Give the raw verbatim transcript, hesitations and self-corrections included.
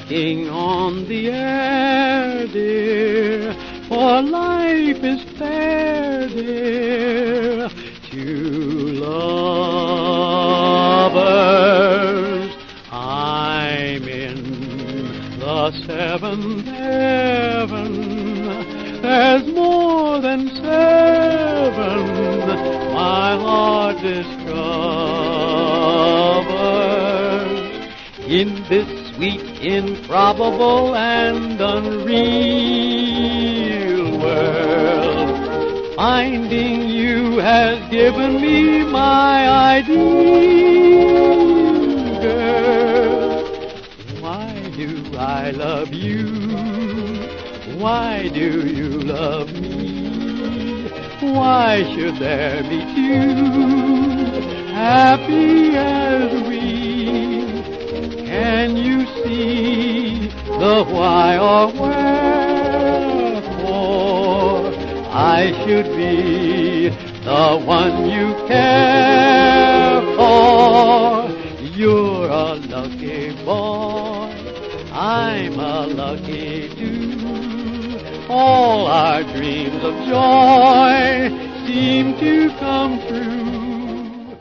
floating on the air, dear, for life is fair, dear, to lovers. I'm in the seventh heaven. There's more than seven my heart discovers. In this sweet, improbable, and unreal world, finding you has given me my ideal girl. Why do I love you? Why do you love me? Why should there be two happy as we? Can you see the why or wherefore I should be the one you care for? You're a lucky boy, I'm a lucky too. All our dreams of joy seem to come true.